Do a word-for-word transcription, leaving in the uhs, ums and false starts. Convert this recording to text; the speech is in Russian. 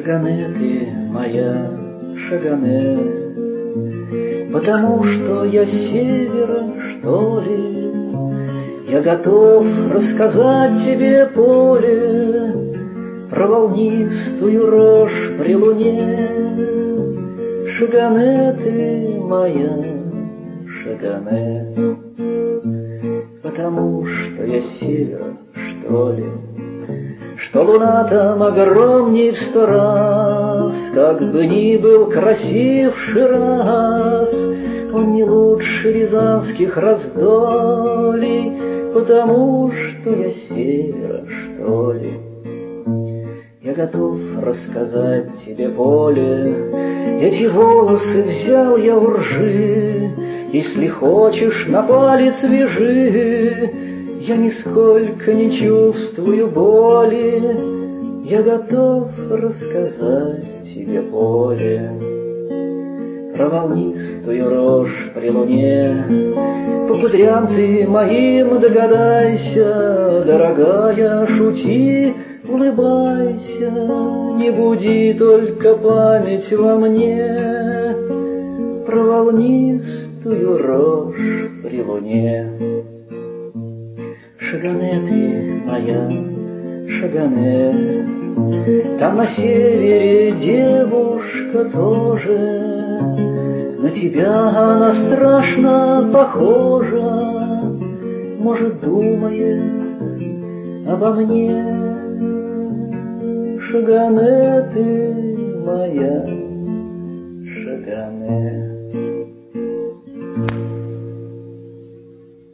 Шагане ты моя, Шагане, потому что я с севера, что ли, я готов рассказать тебе, поле, про волнистую рожь при луне. Шагане ты моя, Шагане, потому что я с севера, что ли, что луна там огромней в сто раз, как бы ни был красив Шираз, он не лучше рязанских раздолей, потому что я с севера, что ли. Я готов рассказать тебе, поле, эти волосы взял я у ржи, если хочешь, на палец вяжи. Я нисколько не чувствую боли, я готов рассказать тебе, поле, про волнистую рожь при луне. По кудрям ты моим догадайся, дорогая, шути, улыбайся, не буди только память во мне про волнистую рожь при луне. Шагане ты моя, Шагане, там на севере девушка тоже, на тебя она страшно похожа, может, думает обо мне. Шагане ты моя,